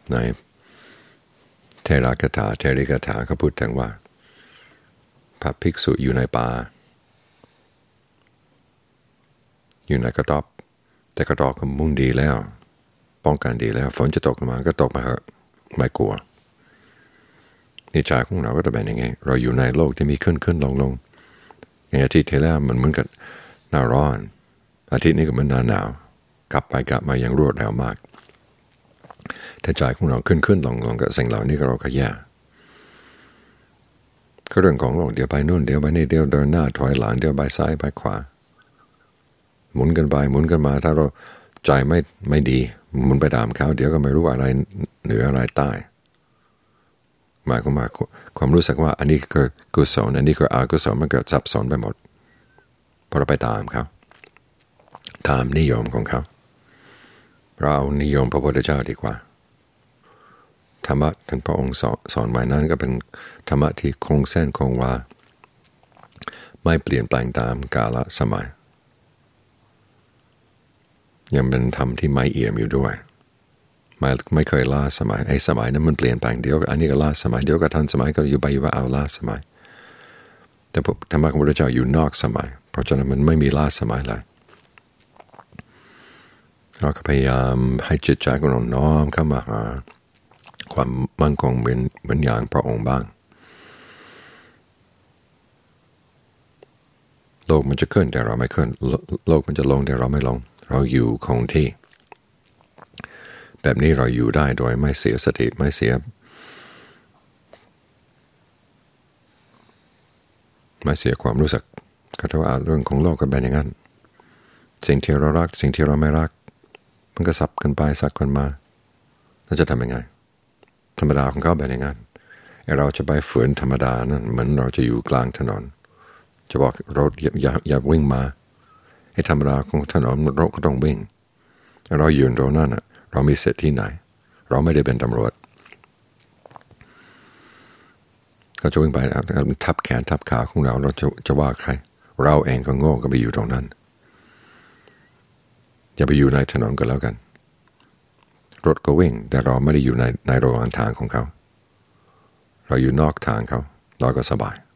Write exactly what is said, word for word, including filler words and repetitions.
ในเทระคาถาเทริคาถาเขาพูดถึงว่าพระภิกษุอยู่ในป่าอยู่ในกระต๊อบแต่กระต๊อบก็มุ่งดีแล้วป้องกันดีแล้วฝนจะตกมาก็ตกมาเถอะไม่กลัวนิจใจของเราก็จะเป็นอย่างไงเราอยู่ในโลกที่มีขึ้นขึ้นลงลงอย่างอาทิตย์ที่แล้วมันเหมือนกับหน้าร้อนอาทิตย์นี้ก็เหมือนหน้าหนาวกลับไปกลับมาอย่างรวดเร็วมากถ้าใจของเราขึ้นขึ้นลงลงกับสิ่งเหล่านี้ก็เราก็แย่ก็เรื่องของโลกเดี๋ยวไปนู่นเดี๋ยวไปนี่เดี๋ยวเดินหน้าถอยหลังเดี๋ยวไปซ้ายไปขวาหมุนกันไปหมุนกันมาถ้าเราใจไม่ไม่ดีหมุนไปตามเขาเดี๋ยวก็ไม่รู้อะไรเหนืออะไรใต้หมายความว่าความรู้สึกว่าอันนี้คือกุศลอันนี้คืออกุศลมันเกิดสับสนไปหมดเพราะเราไปตามเขาตามนิยมของเขาเราเอานิยมพระพุทธเจ้าดีกว่าธรรมะที่พระองค์สอนไว้นั้นก็เป็นธรรมะที่คงเส้นคงวาไม่เปลี่ยนแปลงตามกาลสมัยยังเป็นธรรมที่ไม่เอี่ยมอยู่ด้วยไม่ไม่เคยล้าสมัยไอ้สมัยนั้นมันเปลี่ยนแปลงเดียวอันนี้ก็ล้าสมัยเดียวก็ทันสมัยก็อยู่ไปอยู่ว่าเอาล้าสมัยแต่ธรรมะของพระพุทธเจ้าอยู่นอกสมัยเพราะฉะนั้นมันไม่มีล้าสมัยเลยเราก็พยายามให้จิตใจของเราน้อมเข้ามาหาความมั่นคงเหมือนเหมือนอย่างพระองค์บ้างโลกมันจะขึ้นแต่เราไม่ขึ้นโลกมันจะลงแต่เราไม่ลงเราอยู่คงที่แบบนี้เราอยู่ได้โดยไม่เสียสติไม่เสียไม่เสียความรู้สึกก็เท่ากับเรื่องของโลกก็เป็นอย่างนั้นสิ่งที่เรารักสิ่งที่เราไม่รักมันก็สับกันไปสับกันมาเราจะทำยังไงธรรมดาของเขาเป็นอย่างนั้นเราจะไปฝืนธรรมดานั่นเหมือนเราจะอยู่กลางถนนจะบอกรถอย่าอย่าอย่าวิ่งมาให้ธรรมดาของถนนรถก็ต้องวิ่งเรายืนตรงนั้นเรามีสิทธิ์ที่ไหนเราไม่ได้เป็นตำรวจก็จะวิ่งไปทับแขนทับขาของเราเราจะจะว่าใครเราเองก็โง่ก็ไปอยู่ตรงนั้นอย่าไปอยู่ในถนนก็แล้วกันรถก็วิ่งแต่เราไม่ได้อยู่ในในระหว่างทางของเขาเราอยู่นอกทางเขาเราก็สบาย